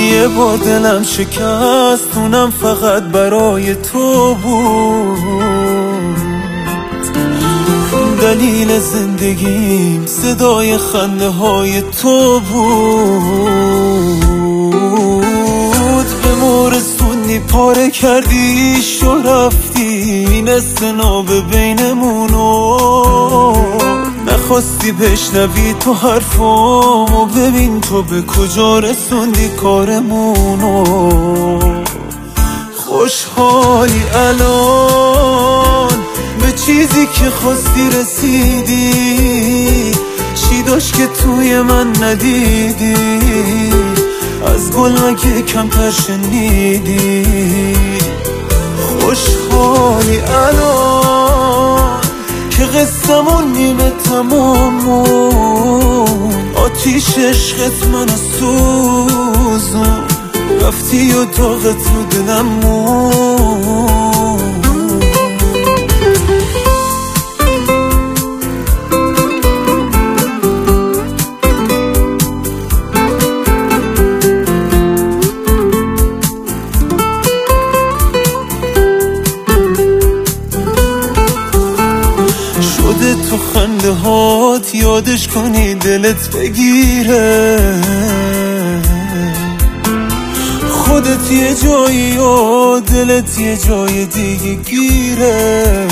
یه با دلم شکست، اونم فقط برای تو بود. دلیل زندگیم صدای خنده های تو بود. به مورسونی پاره کردیش و رفتی، نصف ناب بینمونو نخواستی بشنوی تو حرفامو. ببین تو به کجا رسوندی کارمونو. خوشحالی الان به چیزی که خواستی رسیدی؟ چی داشت که توی من ندیدی؟ از گل مگه کمتر شنیدی؟ خوشحالی الان که قصمون نیمه تمامون، آتیش عشقت منو سوزون، رفتی و داغت رو دلم مون. تو خنده هات یادش کنی دلت بگیره، خودت یه جایی و دلت یه جای دیگه گیره.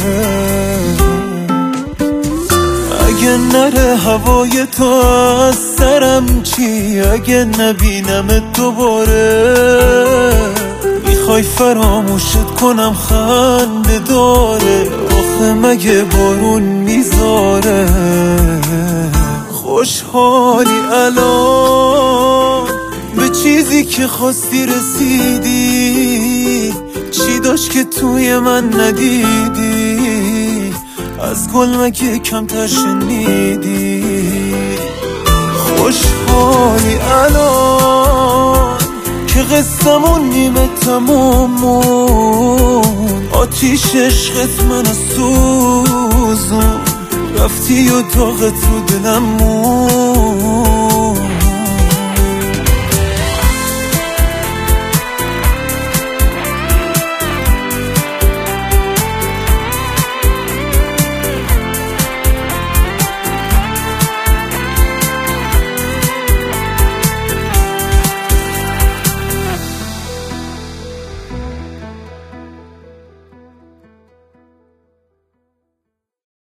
اگه نره هوای تو از سرم چی؟ اگه نبینمت دوباره میخوای فراموشت کنم خنده داره؟ آخه مگه بارون میذاره؟ خوشحالی الان به چیزی که خواستی رسیدی؟ چی داشت که توی من ندیدی؟ از گل مگه کمتر شنیدی؟ خوشحالی الان که قصمون نیمه تمامون، آتیش عشقت منو سوزون، رفتی و داغت رو دلم مون.